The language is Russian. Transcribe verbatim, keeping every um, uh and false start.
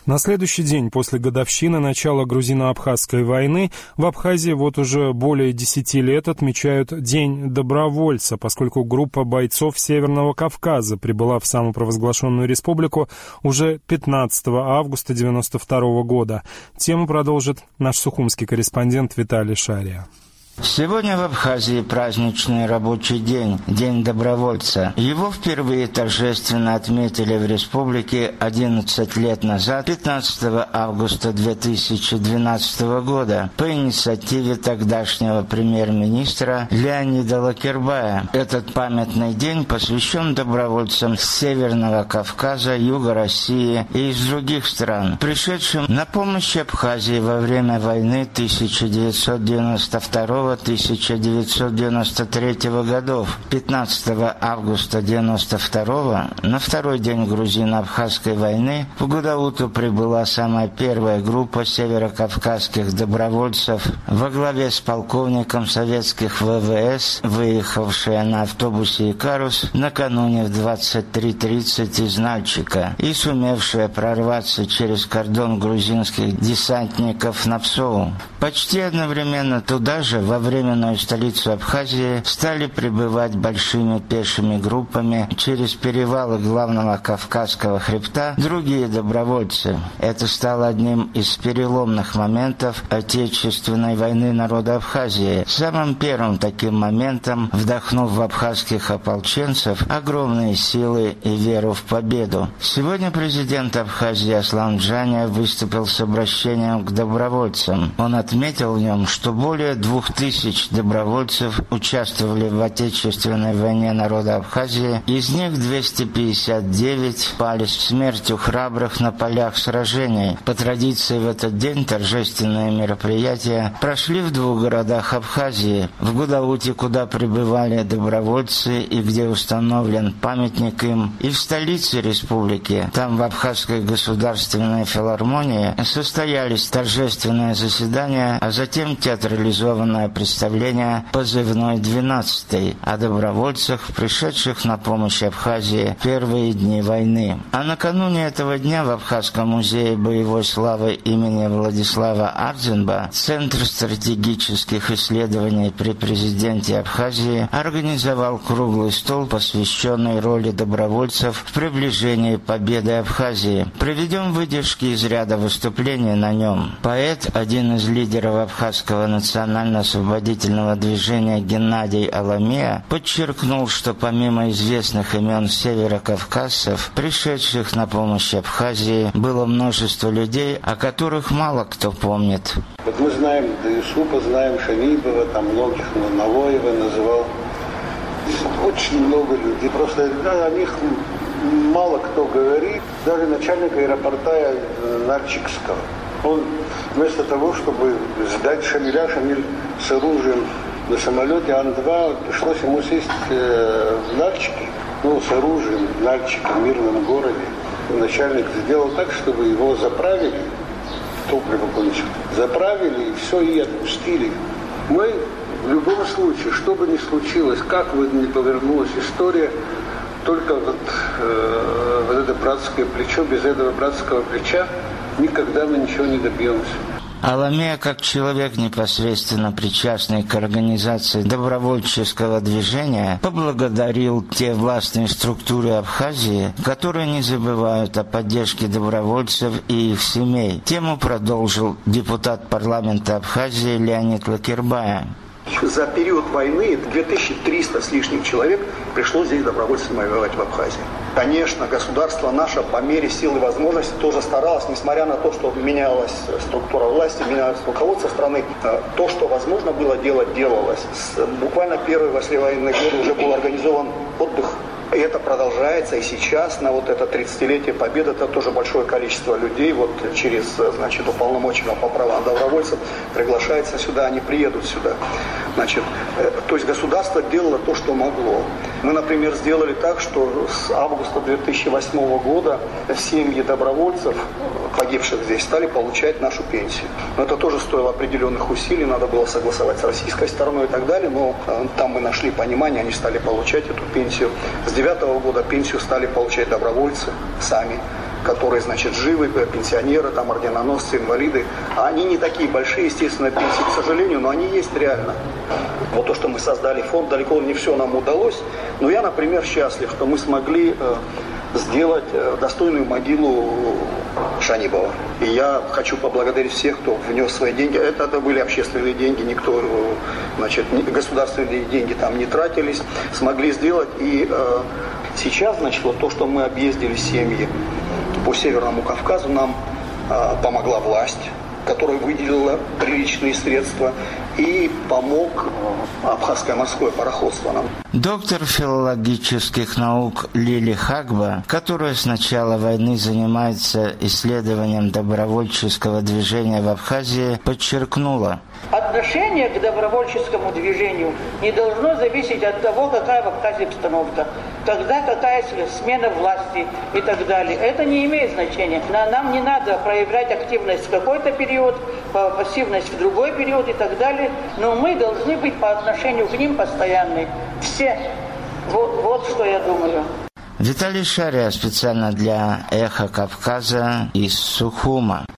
На следующий день после годовщины начала грузино-абхазской войны в Абхазии вот уже более десяти лет отмечают День добровольца, поскольку группа бойцов Северного Кавказа прибыла в самопровозглашенную республику уже пятнадцатого августа девяносто второго года. Тему продолжит наш сухумский корреспондент Виталий Шария. Сегодня в Абхазии праздничный рабочий день, День добровольца. Его впервые торжественно отметили в республике одиннадцать лет назад, пятнадцатого августа две тысячи двенадцатого года, по инициативе тогдашнего премьер-министра Леонида Лакербая. Этот памятный день посвящен добровольцам с Северного Кавказа, Юга России и из других стран, пришедшим на помощь Абхазии во время войны тысяча девятьсот девяносто второго — тысяча девятьсот девяносто третьего годов. пятнадцатого августа девяносто второго, на второй день грузино-абхазской войны, в Гудауту прибыла самая первая группа северокавказских добровольцев во главе с полковником советских ВВС, выехавшая на автобусе «Икарус» накануне в двадцать три тридцать из Нальчика и сумевшая прорваться через кордон грузинских десантников на Псоу. Почти одновременно туда же, во временную столицу Абхазии, стали прибывать большими пешими группами через перевалы главного Кавказского хребта другие добровольцы. Это стало одним из переломных моментов Отечественной войны народа Абхазии. Самым первым таким моментом, вдохнув в абхазских ополченцев огромные силы и веру в победу. Сегодня президент Абхазии Аслан Джаня выступил с обращением к добровольцам. Он отметил в нем, что более двух тысяч добровольцев участвовали в Отечественной войне народа Абхазии, из них двести пятьдесят девять пали смертью храбрых на полях сражений. По традиции в этот день торжественные мероприятия прошли в двух городах Абхазии: в Гудауте, куда прибывали добровольцы и где установлен памятник им, и в столице республики. Там в Абхазской государственной филармонии состоялись торжественные заседания, а затем театрализованное представление позывной двенадцатый о добровольцах, пришедших на помощь Абхазии в первые дни войны. А накануне этого дня в Абхазском музее боевой славы имени Владислава Ардзенба Центр стратегических исследований при президенте Абхазии организовал круглый стол, посвященный роли добровольцев в приближении победы Абхазии. Приведем выдержки из ряда выступлений на нем. Поэт, один из лидеров абхазского национально-освободительного движения Геннадий Аламея, подчеркнул, что помимо известных имен северокавказцев, пришедших на помощь Абхазии, было множество людей, о которых мало кто помнит. Вот мы знаем Даюсупа, знаем Шамибова, там многих, Налоева называл. Очень много людей. Просто да, о них мало кто говорит. Даже начальник аэропорта Нальчикского. Он вместо того, чтобы сдать Шамиля, Шамиль с оружием на самолете Ан два, пришлось ему сесть э, в Нальчике, ну, с оружием в Нальчике, в мирном городе. Начальник сделал так, чтобы его заправили, топливо кончилось, заправили и все, и отпустили. Мы в любом случае, что бы ни случилось, как бы ни повернулась история, только вот, э, вот это братское плечо, без этого братского плеча никогда мы ничего не добьемся. Аламея, как человек, непосредственно причастный к организации добровольческого движения, поблагодарил те властные структуры Абхазии, которые не забывают о поддержке добровольцев и их семей. Тему продолжил депутат парламента Абхазии Леонид Лакербая. За период войны две тысячи триста с лишним человек пришло здесь добровольцами воевать в Абхазии. Конечно, государство наше по мере сил и возможностей тоже старалось, несмотря на то, что менялась структура власти, менялось руководство страны, то, что возможно было делать, делалось. Буквально первый послевоенный год уже был организован отдых. И это продолжается, и сейчас, на вот это тридцатилетие Победы, это тоже большое количество людей, вот через, значит, уполномоченного по правам добровольцев приглашается сюда, они приедут сюда. Значит, э, то есть государство делало то, что могло. Мы, например, сделали так, что с августа две тысячи восьмого года семьи добровольцев, погибших здесь, стали получать нашу пенсию. Но это тоже стоило определенных усилий, надо было согласовать с российской стороной и так далее, но э, там мы нашли понимание, они стали получать эту пенсию. С девятого года пенсию стали получать добровольцы сами. которые, значит, живы, пенсионеры, там, орденоносцы, инвалиды. А они не такие большие, естественно, пенсии, к сожалению, но они есть реально. Вот то, что мы создали фонд, далеко не все нам удалось. Но я, например, счастлив, что мы смогли э, сделать э, достойную могилу Шанибова. И я хочу поблагодарить всех, кто внес свои деньги. Это, это были общественные деньги, никто, значит, государственные деньги там не тратились. Смогли сделать. И э, сейчас, значит, вот то, что мы объездили семьи по Северному Кавказу, нам э, помогла власть, которая выделила приличные средства, и помог Абхазское морское пароходство нам. Доктор филологических наук Лили Хагба, которая с начала войны занимается исследованием добровольческого движения в Абхазии, подчеркнула: отношение к добровольческому движению не должно зависеть от того, какая в Абхазии обстановка, когда какая смена власти и так далее. Это не имеет значения. Нам не надо проявлять активность в какой-то период, пассивность в другой период и так далее, но мы должны быть по отношению к ним постоянны. Все. Вот, вот что я думаю. Виталий Шария специально для «Эхо Кавказа» из Сухума.